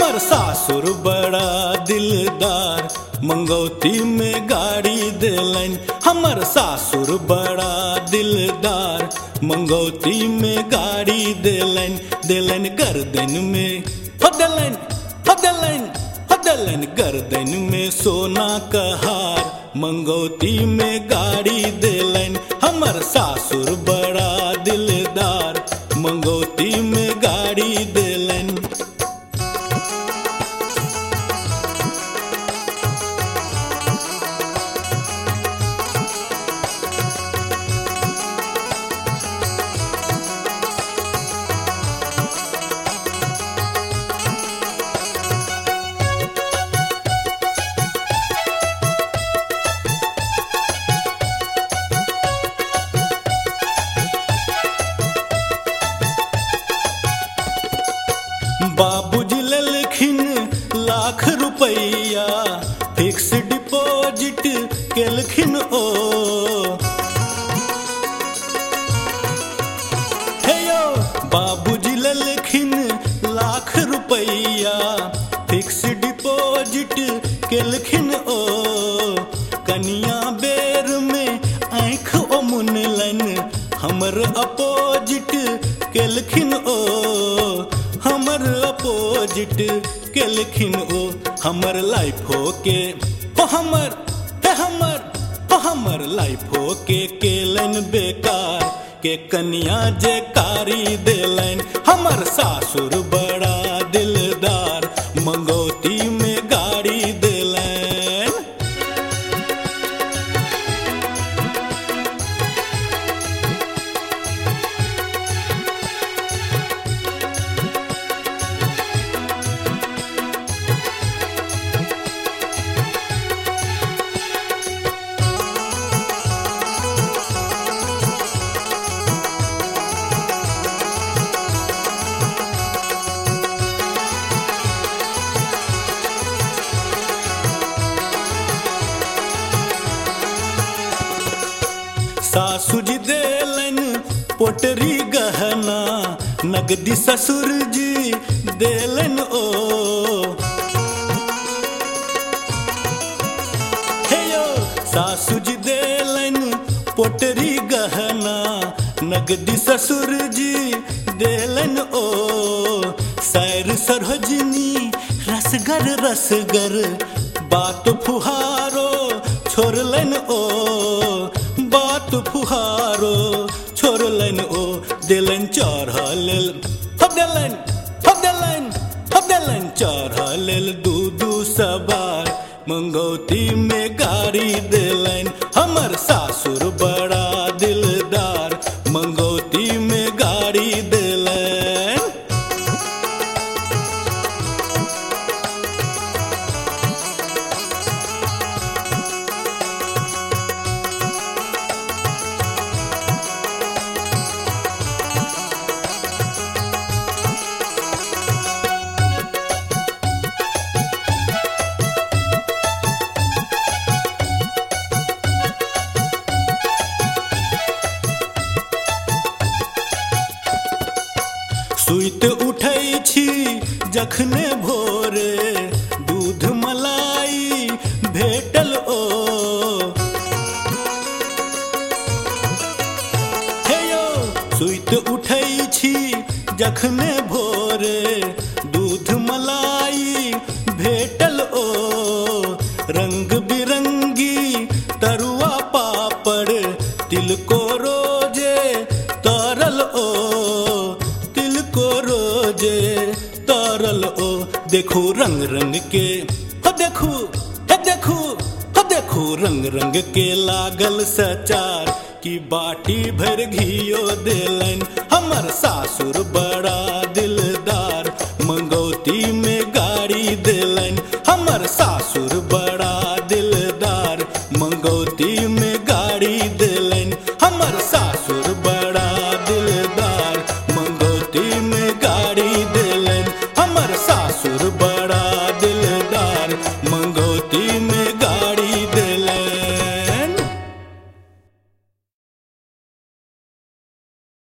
हमर सासुर बड़ा दिलदार मंगौती में गाड़ी देलन। हमर सासुर बड़ा दिलदार मंगौती में गाड़ी देलन। देलन गर्दन में हो देलन हो देलन हो देलन गर्दन में सोना का हार मंगौती में गाड़ी देलन। हमर सासुर बड़ा दिलदार मंगौती में गाड़ी देलन। बाबूजी लेलखिन लाख रुपैया फिक्स डिपॉजिट केलखिन ओ। हे यो बाबूजी लेलखिन लाख रुपैया फिक्स डिपॉजिट केलखिन ओ। कनिया बेर में आँख ओ मुनलन हमर अपोजिट केलखिन ओ। हमर अपोजिट केलखिन ओ। हमर लाइफ हो के हो हमर लाइफ हो के केलन बेकार के कन्या जे कारी देलन। हमर सासुर बड़ा दिलदार मंगौती में गाड़ी देलन। सासू जी देलन पोटरी गहना नगदी ससुर जी देलन ओ। हे यो सासू जी देलन पोटरी गहना नगदी ससुर जी देलन ओ। सैर सरहजनी रसगर रसगर बात फुहारो छोड़लन ओ। बात फुहारो छोड़लन ओ। देलन चढ़ल हो देलन हो देलन हो देलन चढ़ल दू सवार मंगौती में गाड़ी देलन। हमर सासुर बड़ा दिलदार मंगौती में गाड़ी देलन। सुइत उठै छी जखने भोरे दूध मलाई भेटल ओ। हे यो सुइत उठै छी जखने भोरे दूध मलाई भेटल ओ। रंग बिरंगी तरुआ पापड़ तिलको रोजे तरल ओ। रोजे तरल ओ। देखो रंग रंग के हो देखो हे देखो हो देखो रंग रंग के लागल सचार की बाटी भर घियो देलन। हमर सासुर बड़ा दिलदार मंगौती में गाड़ी देलन। हमर सासुर बड़ा दिलदार मंगौती में गाड़ी देलन। हमर सासुर बड़ा दिलदार मंगौती में गाड़ी देलन। हमर सासुर बड़ा दिलदार मंगौती में